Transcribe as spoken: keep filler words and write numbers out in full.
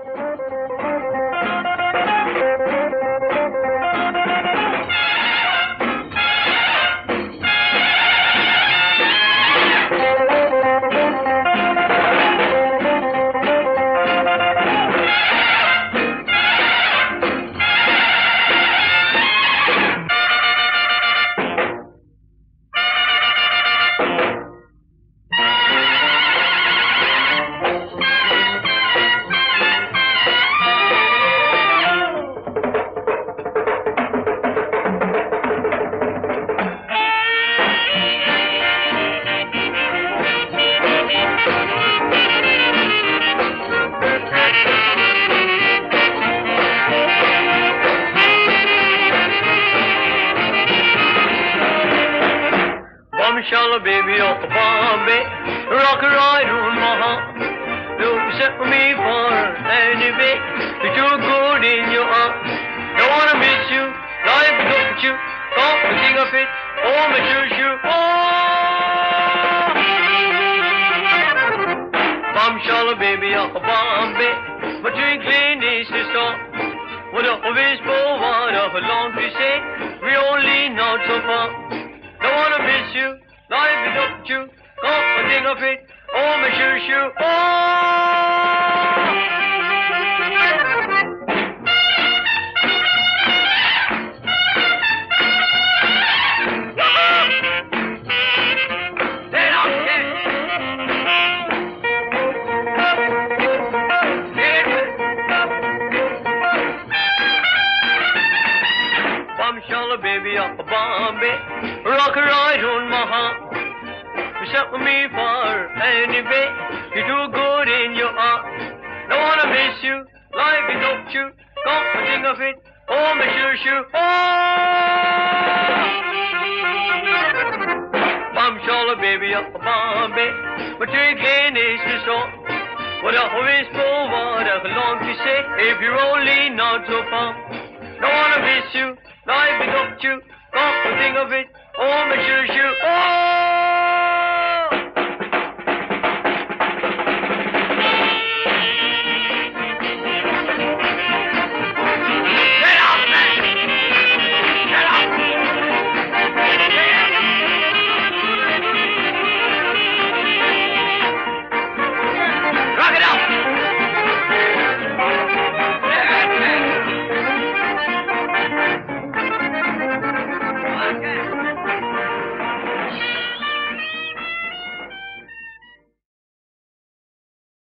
Bombshell, baby, off of Bombay, rock a ride on my heart. You set me for any bit, but you're good in your heart. Don't wanna miss you, life is up with you, can't think of it, oh my shoo shoo, oh. Bombshell, baby, off of Bombay, my twinkling is the star. What a whisper, what a long to say, we only not so far. Don't wanna miss you, life is up to you, can't think of it, oh my shoo shoo, oh. Bombshell, baby, off of Bombay, rock a ride on my heart. You set me for any bit, you're too good in your heart. Don't wanna miss you, life is up to you, can't think of it, oh my shoo shoo, oh. Bombshell, baby, off of Bombay, my twinkling is the song. What a whisper, what a long to say, if you're only not so far. Don't wanna miss you, life is up to you, can't think of it, oh my shoo shoo, oh.